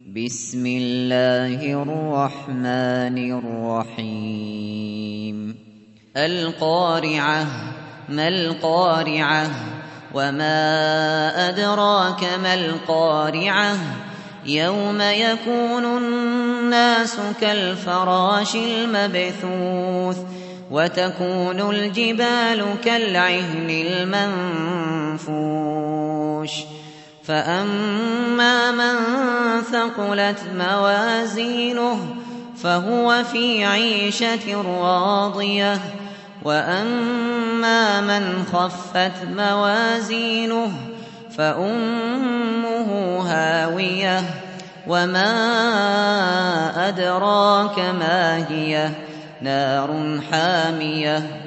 بسم الله الرحمن الرحيم القارعة ما القارعة وما أدراك ما القارعة يوم يكون الناس كالفراش المبثوث وتكون الجبال كالعهن المنفوش فأما من ثقلت موازينه فهو في عيشة راضية وأما من خفت موازينه فأمه هاوية وما أدراك ما هي نار حامية